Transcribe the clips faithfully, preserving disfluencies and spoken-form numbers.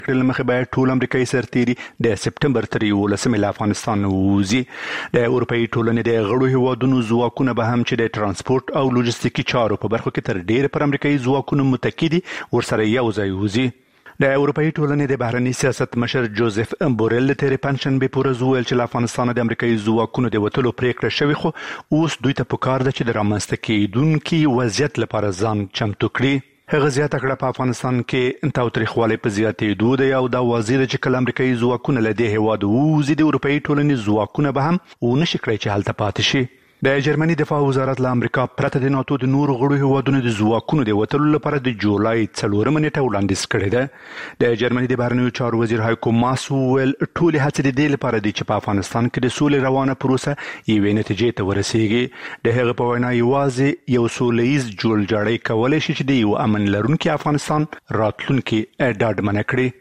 کړل مخه باید ټول امریکایي سرتیري د سپټمبر تر یولسمې له افغانستان ووځي. د اروپאי ټولنې د غړو هیوادونو ځواکونه به هم چې د ترانسپورت او لوجستیکي چارو په برخو کې تر ډیره پر امریکایي ځواکونو متکی دي ورسره یو ځای وځي. د اروپאי ټولنې د بهرنی سیاست مشر جوزف بورل تیرې پنځشنبه پورز ویل چې له افغانستان د امریکایي ځواکونو د وټلو پریکړه شوې، خو اوس دوی ته پکار ده چې د رامنځته کېدونکي وضعیت لپاره ځان چمتو کړي. هغه زیاته کړه په افغانستان کې تاوتریخوالی په زیاتېدو دی او دا واضح ده چې کله امریکایي ځواکونه له دې هېواد ووځي د اروپאי ټولنې ځواکونه به هم ونشي کړی چې هلته پاتې شي. د جرمني دفاع وزارت له امریکا پرته د ناتو د نورو غړو هیوادونو د ځواکونو د وټلو لپاره د جولای څلورمه نیټه وړاندیز کړې ده. د جرمني د بهرنیو چارو وزیر هایکو ماس وویل ټولې هڅې د دې لپاره دي چې په افغانستان کې د سولې روانه پروسه یوې نتیجې ته ورسیږي. د هغه په وینا یوازې یو سولیز جوړجاړی کولی شي چې د یو امن لرونکي افغانستان راتلونکي ډاډمنه کړي.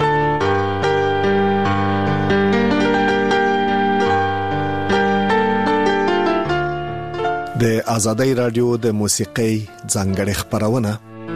د آزادۍ رادیو د موسیقۍ ځانګړې خبرونه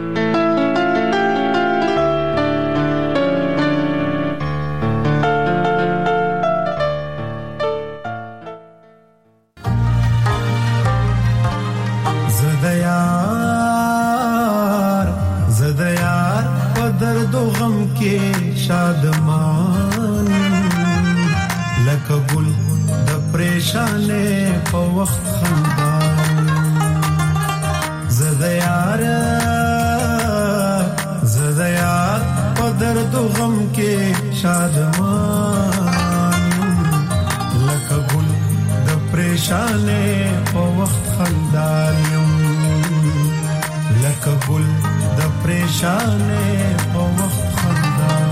زدیار زدیار په درد او غم کې شادمان لکه ګل د پریشانې په وخت خندان زدیار زدیار په درد او غم کې شادمان لکه ګل د پریشانې په وخت خندان لکه ګل د پریشانې په وخت خندان.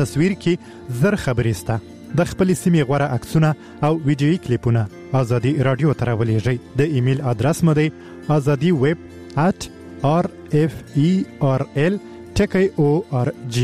تصویر کې زر خبرې سته. د خپل سیمې غوړه عکسونه او ویډیويي کلیپونه ازادي رادیو ته راولېږئ. د ایمیل ادرس مو دی azadi web at r f e r l ټکی او ار جی.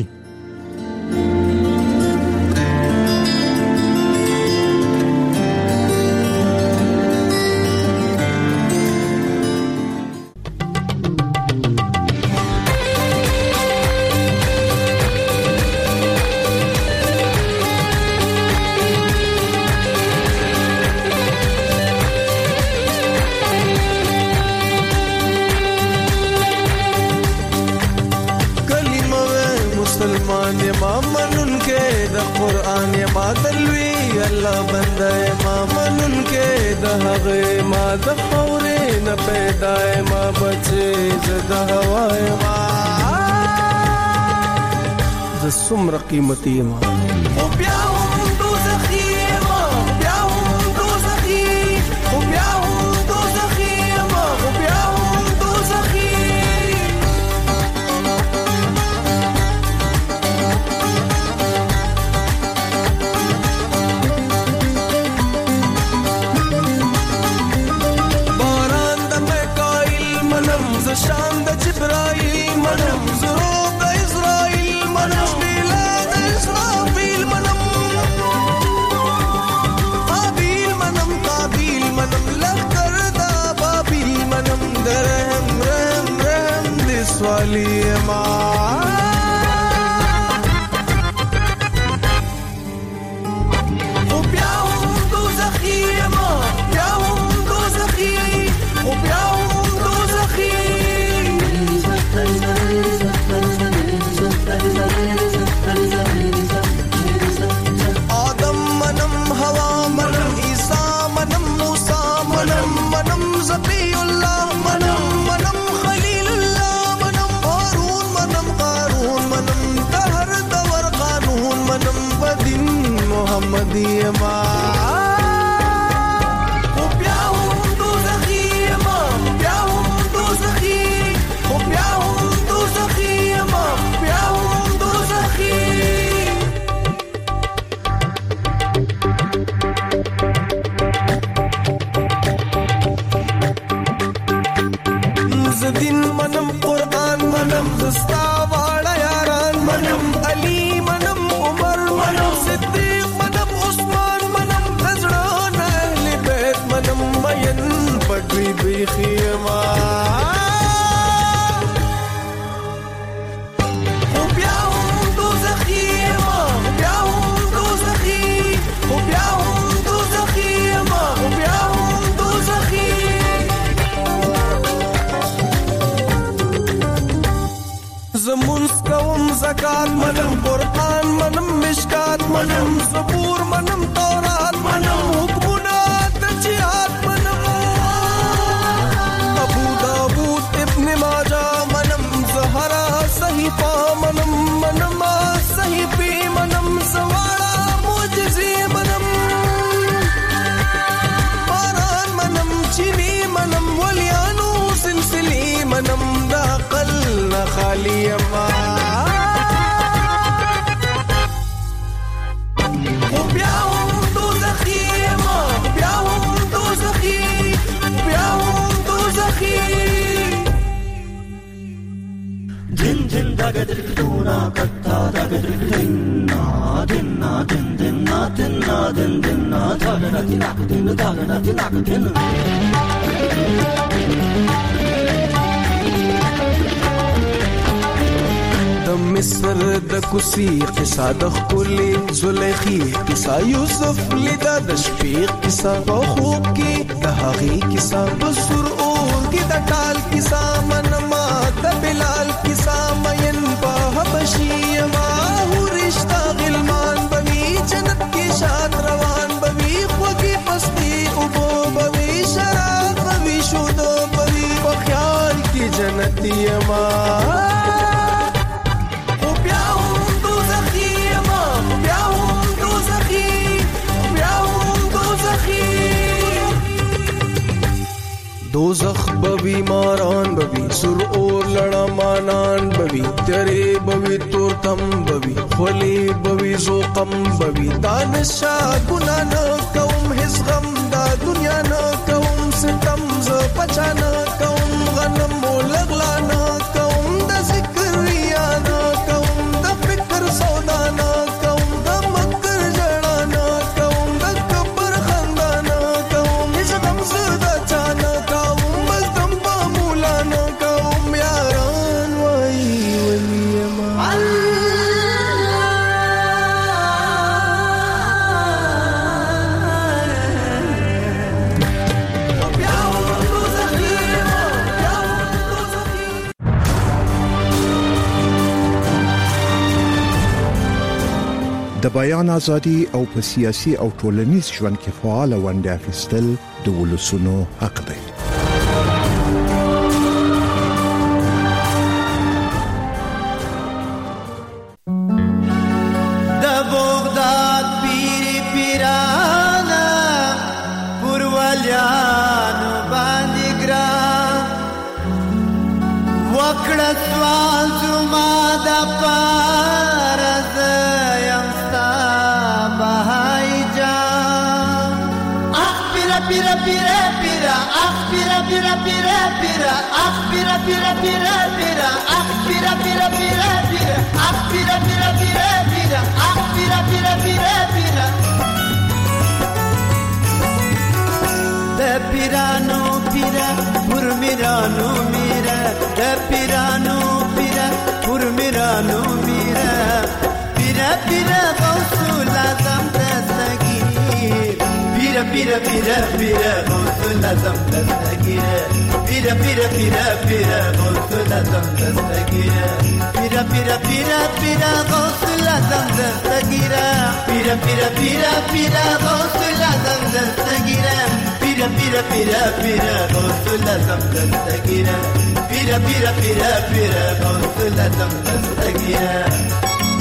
سمر قیمتی ما خو بیا هم دوزخی ما بیا هم دوزخی خو بیا هم دوزخی ما خو بیا هم دوزخی باران د میکائیل منم ز شان د جبرائیل منم زروب د اسرائیل منم والی ما خو بیا هم دوزخی ما بیا هم دوزخی خو بیا هم دوزخی آدم منم هوا منم عیسی منم موسی منم منم ذبی الله منم منم خلیل الله محمدی ما خو بیا هم دوزخی ما بیا هم دوزخی خو بیا هم دوزخی ما بیا هم دوزخی زدین منم قرآن منم زستا واړه یاران منم علی منم عمر منم صدیق پټوي بيخي ما خو بیا هم دوزخي ما بیا هم دوزخي خو بیا هم دوزخي ما بیا هم دوزخي زمونږ کوم زکات منم قرآن منم مشکات منم زبور منم تورات منم حکمونه د جهاد منم ابو داود ابن ماجه منم زهرا صحیفه منم منم صحیفه منم سوارا معجزې منم باران منم چینی منم ولیانو سلسلې منم د عقل نه خالی ما خو بیا هم دوزخي ما بیا هم دوزخي بیا هم دوزخي din din daga dirkuna katta daga dirkina din na din din na din na din din na daga na tinak din daga na tinak din د مصر د کوسی قصه د خولي زلیخي قصه یوسف لیدا د شپې قصه په خوب کې د هغې قصه بسر اور کې د ټال قصه منما د بلال قصه مین په حبشي ما ورشتہ غلمان بوي جنت کې شاد روان بوي خوږي پستی او بوي شراب بوي شودو بوي په خیال کې جنتي ما دوزخ بوی ماران بوی سر اور لڑا مانان بوی تیرے بوی تورتم بوی خلی بوی زوقم بوی دانشا گناہ نہ کوم حس غم دا دنیا نہ کوم ستم ز پچا نہ کوم غنم لغلا نہ کوم دا ذکر یا نہ کوم دا فکر سودا نہ کوم دا مکر جڑا نہ کوم دا کبر خندا نہ کوم حس غم زدا چانا کوم بلتم با مولا نہ کوم یاران وای ولی ما د بیان ازادي او په سیاسي او ټولنیز ژوند کې فعال ونډه اخیستل د ولسونو حق دی. د بغداد پیری پیرانا پروالیانو باندې ګران وکړه سوال زما د پارز Pira pira pira, ah pira pira pira pira, ah pira pira pira pira, ah pira pira pira pira, ah pira pira pira pira, ah pira pira pira pira. De pirano pira, pur mirano mira, de pirano pira, pur mirano mira, pira pira gausul azam dastagir. Pira pira pira pira gausul azam dastagir. Pira pira pira pira gausul azam dastagir. Pira pira pira pira gausul azam dastagir. Pira pira pira pira gausul azam dastagir. Pira pira pira pira gausul azam dastagir. Pira pira pira pira gausul azam dastagir.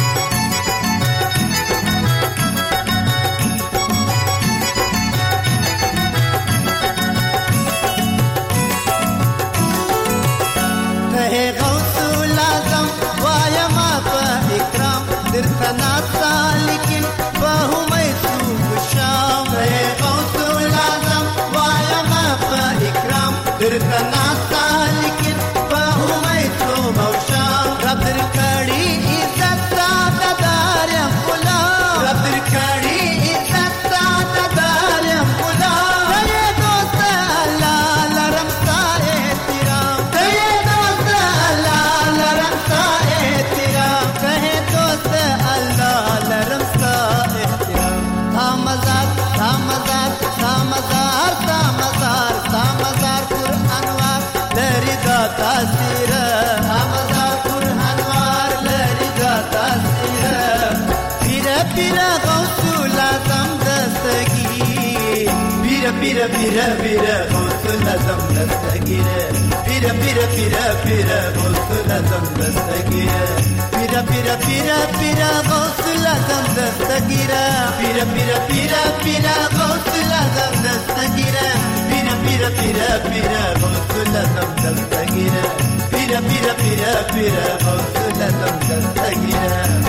Pira pira pira gausul azam dastagir. Pira pira pira pira gausul azam dastagir. Pira pira pira pira gausul azam dastagir. Pira pira pira pira gausul azam dastagir. Pira pira pira pira gausul azam dastagir. Pira pira pira pira gausul azam dastagir.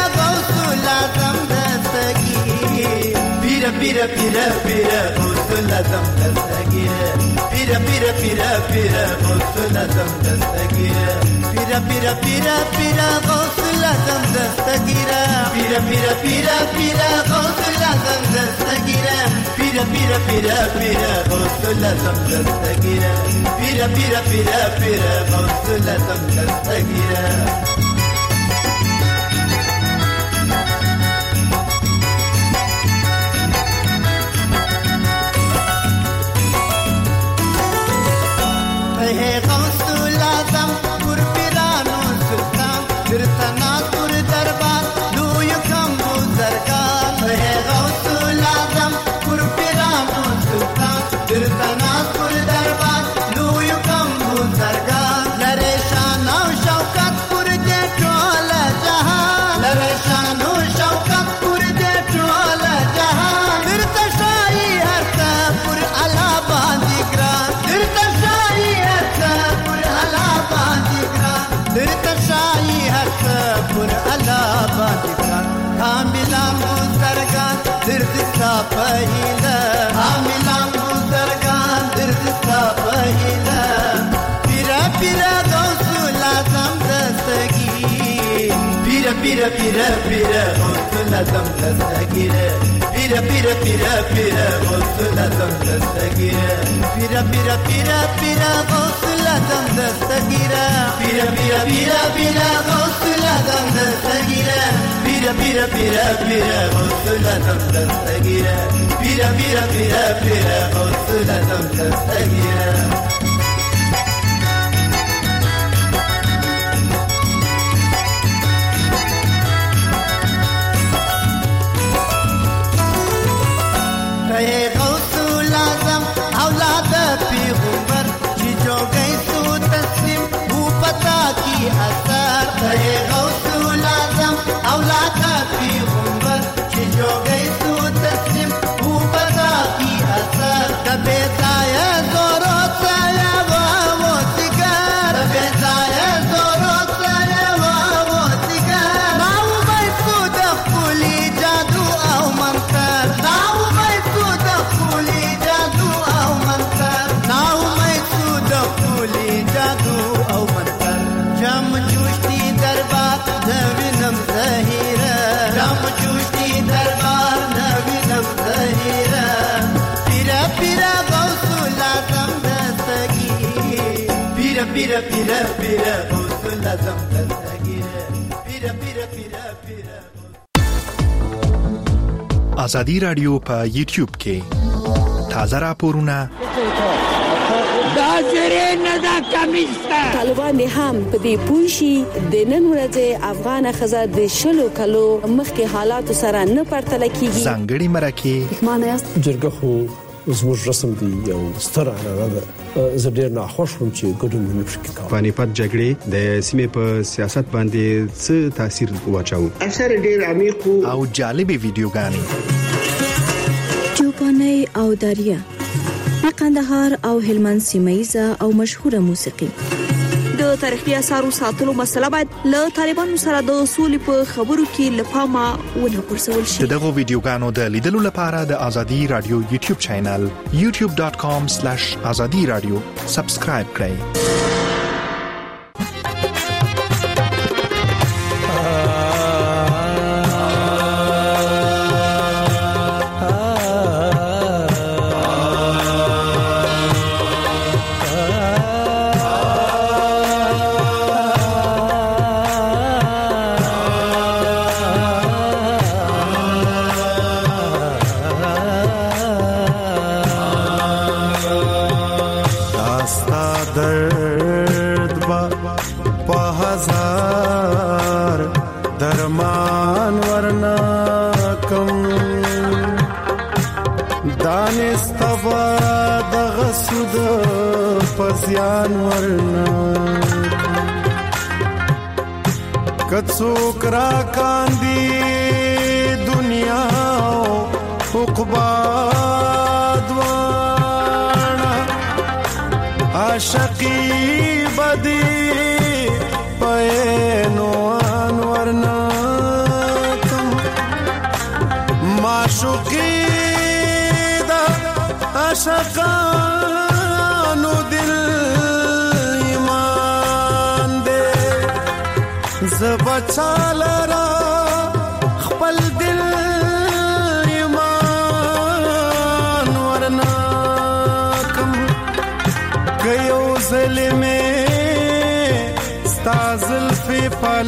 Pira pira pira gausul لازم دستگیره پیرا پیرا پیرا پیرا غوث لازم دستگیره پیرا پیرا پیرا پیرا غوث لازم دستگیره پیرا پیرا پیرا پیرا غوث لازم دستگیره پیرا پیرا پیرا پیرا غوث لازم دستگیره پیرا پیرا پیرا پیرا غوث لازم دستگیره Hey, Gausul Azam, Pur Pirano Sultan, Tirtana Pur Darbar, do you come Buzargan? Hey, Gausul Azam, Pur Pirano Sultan, Tirtana Pur Darbar, do you come Buzargan? Lareshan au Shaukat Pur de Trola Jahan, Lareshan au Shaukat Pur de Trola Jahan, Tirta Shahi Harta Pur Allahabad Gran, Tirta Shahi Pur Allahabad Gran, Tirta Shahi Harta Pur Allahabad Gran, Hamilan Buzargan, Tirta Pahila, Hamilan Buzargan, Tirta Pahila, Pira Pira Gausul Azam dastagir, Pira Pira Pira Pira Gausul Azam dastagir, Pira Pira Pira Pira Gausul Azam dastagir, Pira Pira Pira Pira Gausul Azam dastagir, Pira Pira Pira Pira Gausul Azam dastagir, Pira Pira Pira Pira Gausul Azam dastagir, Pira Pira Pira Pira Gausul Azam dastagir. Hey, Gausul Azam, औलाद पैगंबर जी जो गई सो तस्लीम वो पता की असर है गौसुल आजम औलाद पैगंबर जी जो गई सो तस्लीम वो पता की असर कबे जाए जोरो साया वो सिगार कबे जाए जोरो साया वो सिगार नाउ भाई खुद फुली जादू औ मंतर नाउ भाई खुद फुली जादू औ मंतर नाउ मैं खुद फुली जादू औ मंतर जम जुश्ती दरबार नवीनम ज़हीरा जम जुश्ती दरबार नवीनम ज़हीरा पीरा पीरा गौसुल आज़म दस्तगीर पीरा पीरा पीरा पीरा गौसुल आज़म दस्तगीर पीरा पीरा पीरा पीरा आजादी रادیو په یوټیوب کې تازه راپورونه دا زری نه دا کمیسته طالبان هم په دې پوښي د نن ورځې افغان خزه د شلو کلو مخکې حالات سره نه پرتل کیږي ځانګړي مرکه معنی جرګه خو زموږ رسم دی یو ستر عنعنه ده زه ډېر ناخوښ وم چې ګډون نه پکې کوم پانیپت جګړې د سیمې په سیاست باندې څه تاثیر واچاو اثر ډېر عمیق او جالبې ویډیوګانې چوپاني او داریا قندهار او هلمند سیمایزه او مشهوره موسیقي د تاریخي اثارو ساتلو مسله باید له طالبانو سره د اصول په خبرو کې لپاره ونه پرسول شي دغه ویډیوګانو د لیدلو لپاره د ازادي رادیو یوټیوب چینل یوټیوب ډاټ کام سلیش ازادي رادیو سبسکرایب کړئ کڅوک را کاندي دنیا عقبا دوانا عاشقی بدی پینو انورنا کم معشوقی دا عاشقانو دل ایمان دے زبچالرا خپل دل ایمان ورناکم گیو ظلمے ستازل فی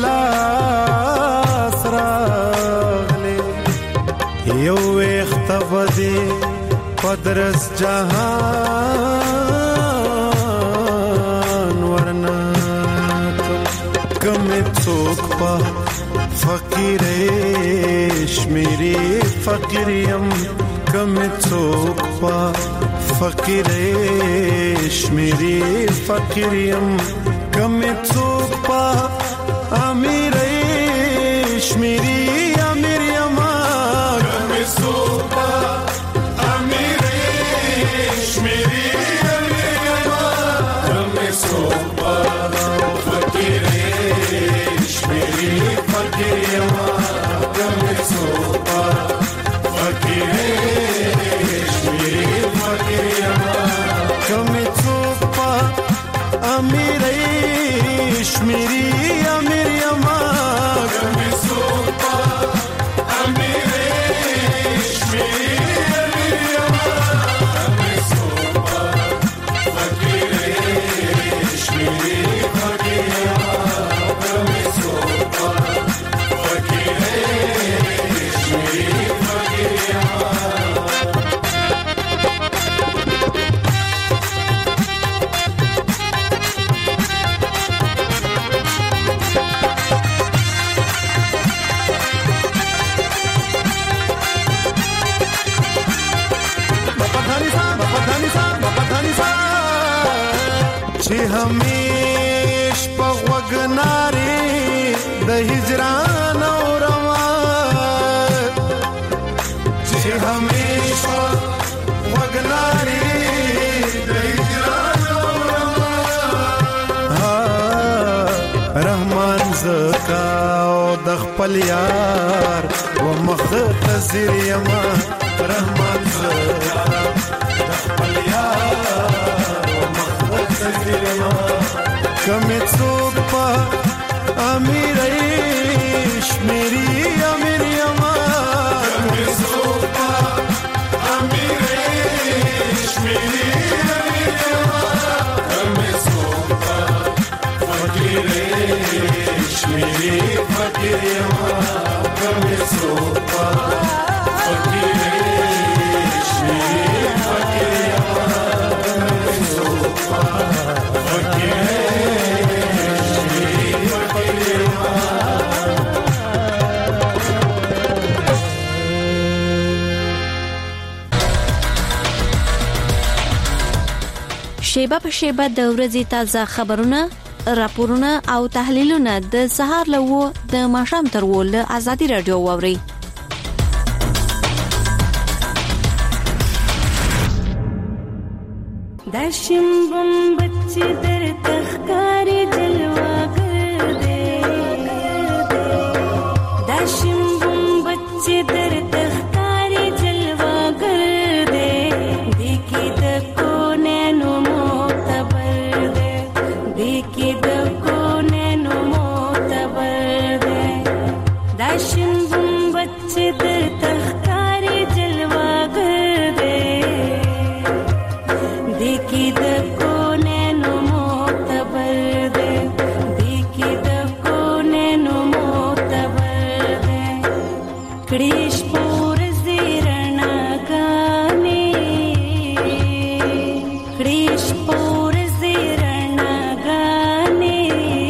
پلاس راغلے یو اختبدے پدرس جہان ورناکم کمی څوک پا فقیریش میری فقیریم کمی څوک پا فقیریش میری فقیریم کمی څوک پا امیریش میری امیریم کمی څوک پا امیریش میری امیریم کمی څوک پا فقیریش میری فقیریم کمی څوک پا فقیریش میری فقیریم کمی څوک پا امیریش میری امیریم کمی څوک پا امیریش میری امیریم کمی څوک پا فقیریش میری فقیریم کمی څوک پا فقیریش میری فقیریم چې همیش په وګناري د هجران او روان چې همیش په وګناري د هجران او روان رحمان زکا او د خپل یار و مختصر یما رحمان زکا د خپل یار کمی څوک پا امیریش میری امیریم کمی څوک پا امیریش میری امیریم کمی څوک پا فقیریش میری فقیریم کمی څوک پا فقیریش میری فقیریم کمی څوک پا شیبه په شیبه د ورځې تازه خبرونه، راپورونه او تحلیلونه د سهار له و د ماښام تر و له ازادي رادیو واوري. داشم بم بچی در تخکاری جلوه کرده داشم بم بچی در تخکاری جلوه کرده دیکی دکو نینو موتبر ده دیکی دکو نینو موتبر ده داشم بم بچی در تخکاری جلوه کرده دیکی د کونے نو معتبر دے دیکی د کونے نو معتبر دے کڑیش پور زیرنا گانے کڑیش پور زیرنا گانے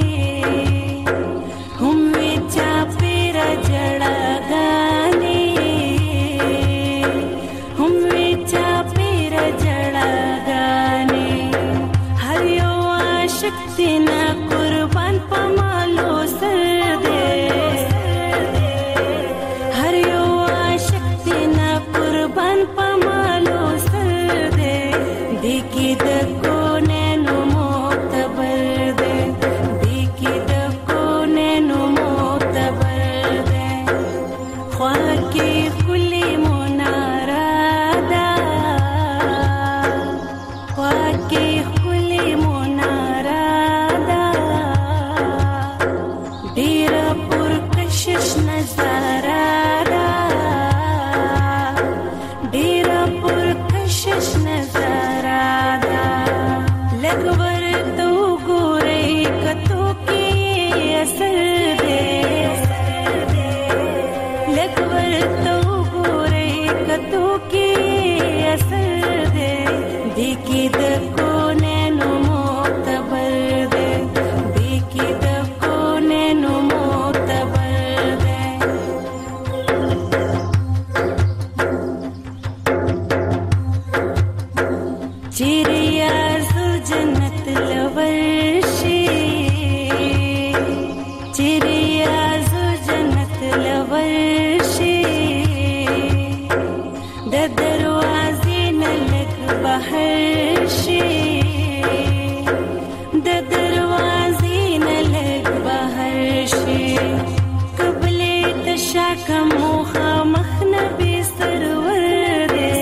ہم وچا پیرا جڑا گانے ہم وچا پیرا جڑا تینا قربان پمالو سر دے ہر یو عاشق تینا قربان پمالو سر دے دیکی د کونے نو معتبر دے دیکی د کونے نو معتبر دے خواہ کی کلی منارا دا चिड़िया सु जन्नत लवर्षी चिड़िया सु जन्नत लवर्षी द दरवाजे न लग बहर्षी द दरवाजे न लग बहर्षी कबले तशा का मोहा मखनबी सरवर दे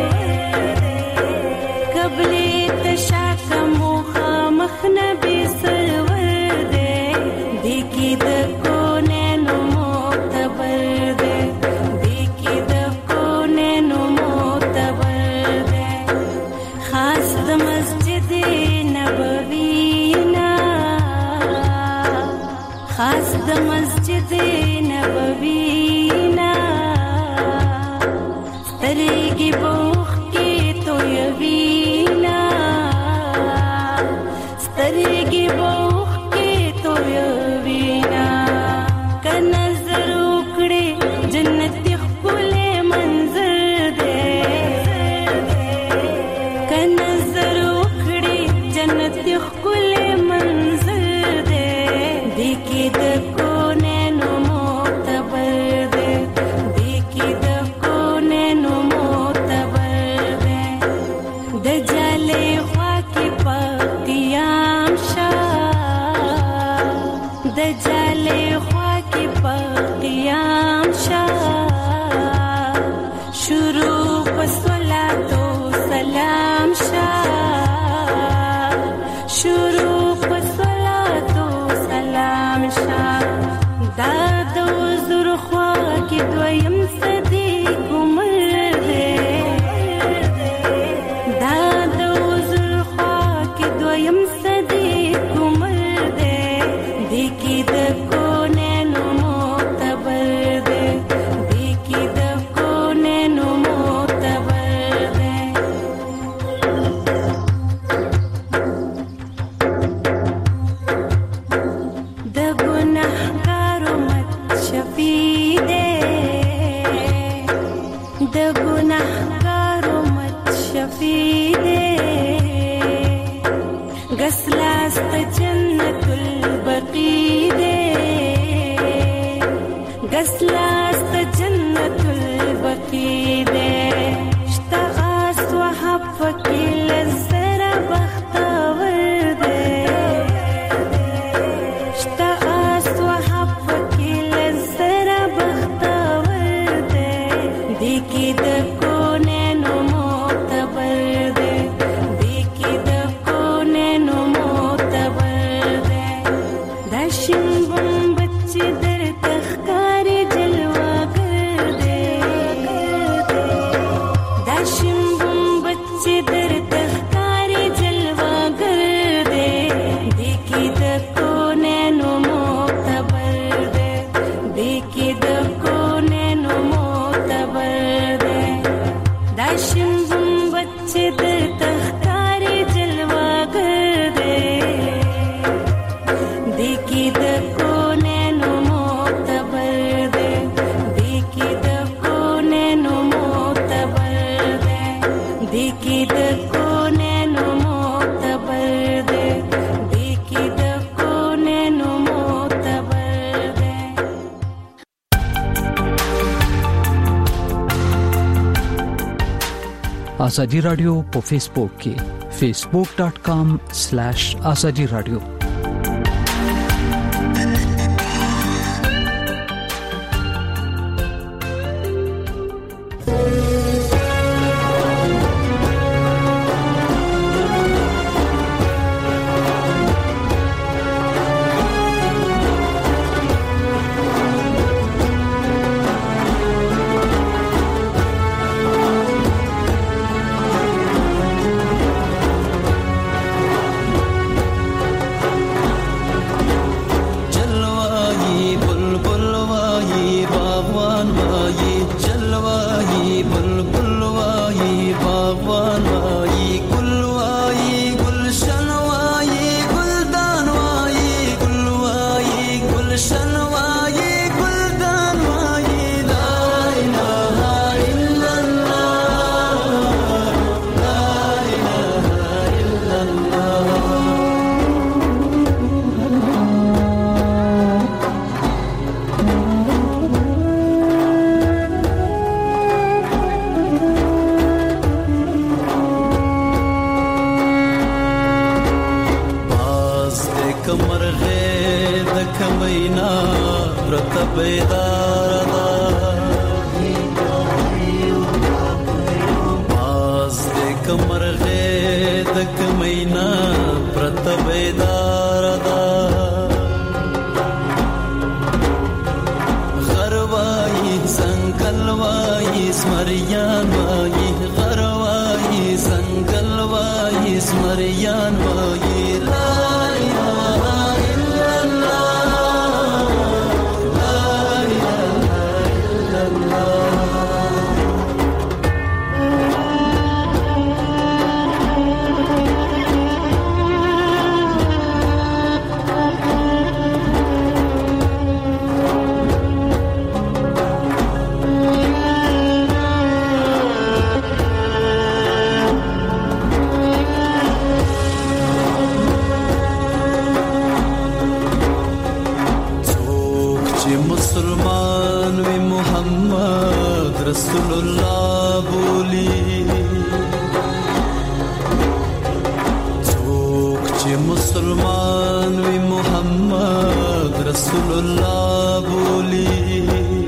कबले तशा का मोहा मखनबी सरवर दे देखी द कोने नो मोतबर दे देखी द कोने नो मोतबर दे खास द मस्जिद नबवीना खास द मस्जिद नबवीना स्तरेगी बोख के तो यवीना स्तरेगी बोख के तो यवीना का नजर उकड़े जन्नत खुले मंजर दे का नजर उकड़े जन्नत खुले मंजर दे देखी द कोने नो मोतबर दे देखी द कोने नो मोतबर दे द जाले ख्वा की पतियाम शाह द जाले ख्वा की पतियाम शाह शुरू पसला तो सलाम शाह शुरू पसला तो सलाम शाह दादो जुरख्वा की द्वयम सदी कुमर दे दादो जुरख्वा की द्वयम सदी कुमर दे देखी द कोने नो मोतबर दे देखी द कोने नो मोतबर दे द गुनाहगारो मत शफी दे द गुनाहगारो मत शफी दे गसलास्त जन्नतुल बकी दे गसलास्त जन्नतुल बकी दे اشتغاس وحفك للزر بختور दे اشتغاس وحفك للزر بختور दे देखी द कोने नो मोतबर दे देखी द कोने नो मोतबर दे दशिम बम बच्चे दर तखकारी जलवा कर दे दशिम बम बच्चे दर तखकारी जलवा कर दे देखी द कोने नो मोतबर दे देखी द कोने नो मोतबर दे दशिम बम बच्चे दर तखकारी जलवा कर दे देखी द कोने नो मोतबर दे देखी द कोने नो मोतबर दे देखी द कोने नो मोतबर दे देखी द कोने नो मोतबर दे आजादी radio په فیسبوک کې facebook dot com slash azadi radio کمرغه د کمینا پرته بیدار ده باز د کمرغه د کمینا پرته بیدار ده غروای سنگلوای سمریان وای غروای سنگلوای سمریان وای لا اله الا الله لا اله الا الله مسلمان وی محمد رسول الله بولی څوک چې مسلمان وی محمد رسول الله بولی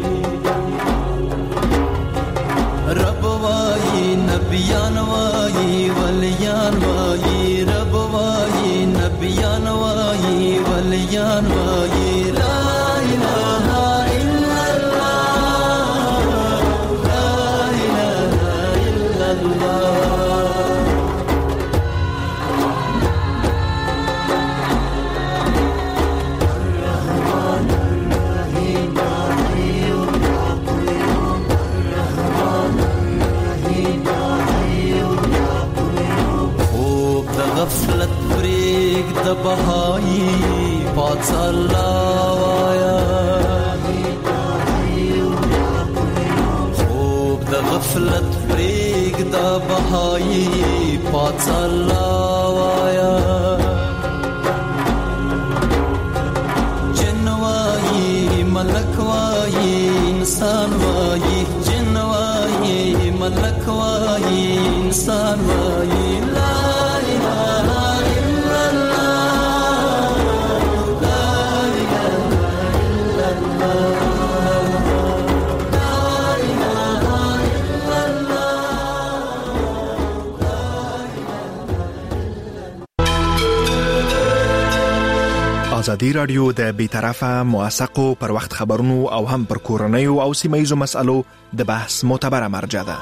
رب وای نبیان وای ولیان وای رب وای نبیان وای ولیان وای لا اله الا الله لا اله الا الله الرحمن الرحيم يا قيوم يا قيوم الرحمن الرحيم يا قيوم يا قيوم خوب د غفلت فریق د بهایی پاس الله وایا خوب د غفلت فریق د بهایی پاس الله وایا جن وای ملک وای انسان وای جن وای ملک وای انسان وای لا اله الا الله لا اله الا الله لا اله الا الله. ازادي رادیو د بیطرفه موثقو پر وخت خبرونو او هم پر کورنیو او سیمه‌یزو مسالو د بحث معتبره مرجع ده.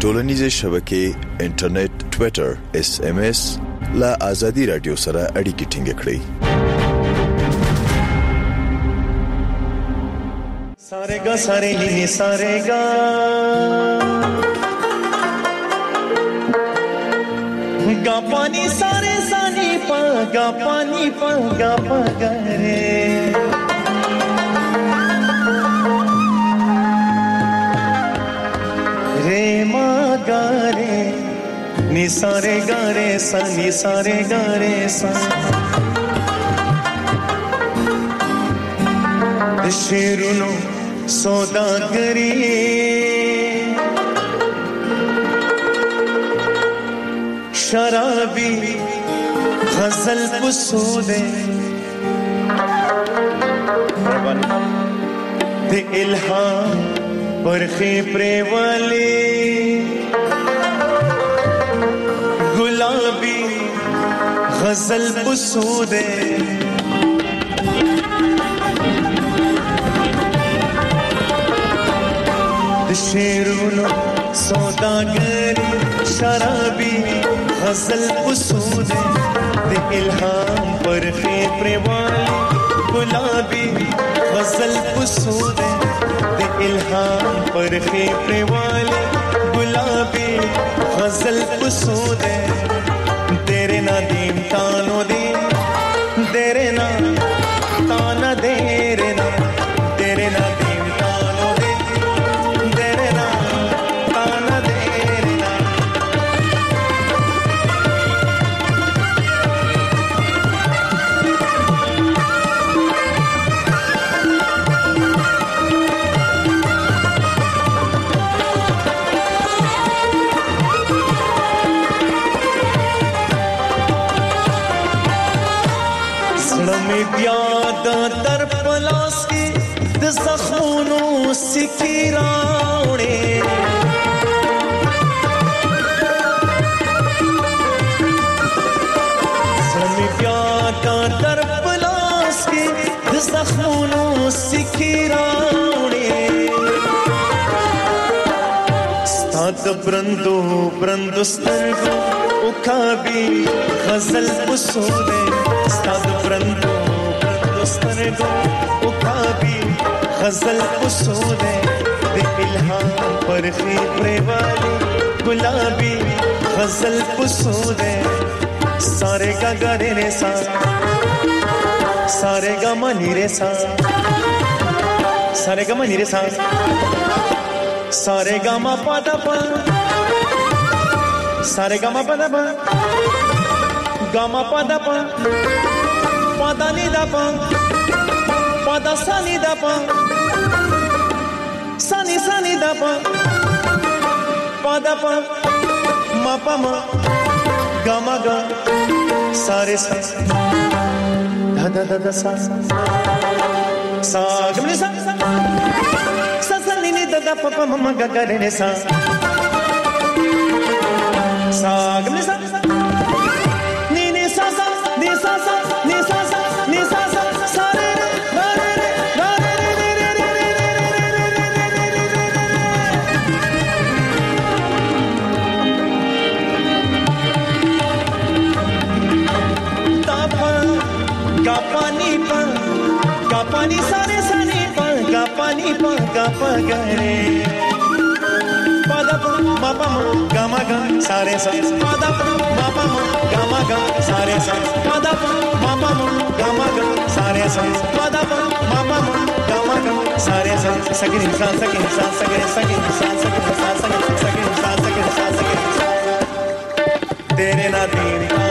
ټولنیزې شبکې انټرنیټ ټوئیټر اس ام اس لا آزادي رادیو سره اړیکې ټینګ کړئ. सारेगा सारे नी सारेगा गा पानी सारे सानी पा गा पानी पा गा पा गा रे रे मा गा रे नी सारे गा रे सा नी सारे गा रे सा शेरुनो सौदागरी शराबी गजल पुसूदे दे इल्हाम परखे प्रेवाले गुलाबी गजल पुसूदे शेरुनो सौदागरी शराबी गजल पुसूदे दे इल्हाम पर खेपरे वाली गुलाबी गजल पुसूदे दे इल्हाम पर खेपरे वाली गुलाबी गजल पुसूदे तेरे ना दीम तानो दे तेरे ना ताना देरे ना तेरे ना در پلاس کی د زخمونو سکیراوړې زمي بیا در پلاس کی د زخمونو سکیراوړې ستاد برندو برندو سترګو او کابي غزل وسوده ستاد برندو سترګو او کابي غزل وسوده د الهام پر خیبره والی गुलाबी गजल वसोदे सारे गा गा रे रे सा सारे गा मा नी रे सा सारे गा मा नी रे सा सारे गा मा पा दा पा सारे गा मा पा दा पा गा मा पा दा पा पा दा नी दा पा पा दा सा नी दा पा सा नी सा नी दा पा पा दा पा मा पा मा गा मा गा सारे सा धा धा धा धा सा सा गा मा सा सा सा नी नी दा दा पा पा मा मा गा गा रे रे सा सा गा मा सा नी नी सा सा नी सा सा नी सा सा नी सा सा सा रे रे गा रे रे गा रे रे रे रे रे रे रे रे गा पानी पा गा पानी सारे सानी पा गा पानी पा गा पा गा रे पा दा पा मा पा मा गा मा गा सारे सा पा दा पा मा पा मा गा मा गा सारे सा पा दा पा मा पा मा गा मा गा सारे सा पा दा पा मा पा मा गा मा गा सारे सा सगे इंसान सगे इंसान सगे सगे इंसान सगे इंसान सगे सगे इंसान सगे इंसान सगे तेरे ना दीन